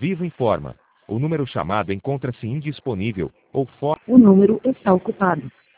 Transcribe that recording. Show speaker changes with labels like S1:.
S1: Vivo informa. O número chamado encontra-se indisponível, ou fora.
S2: O número está ocupado.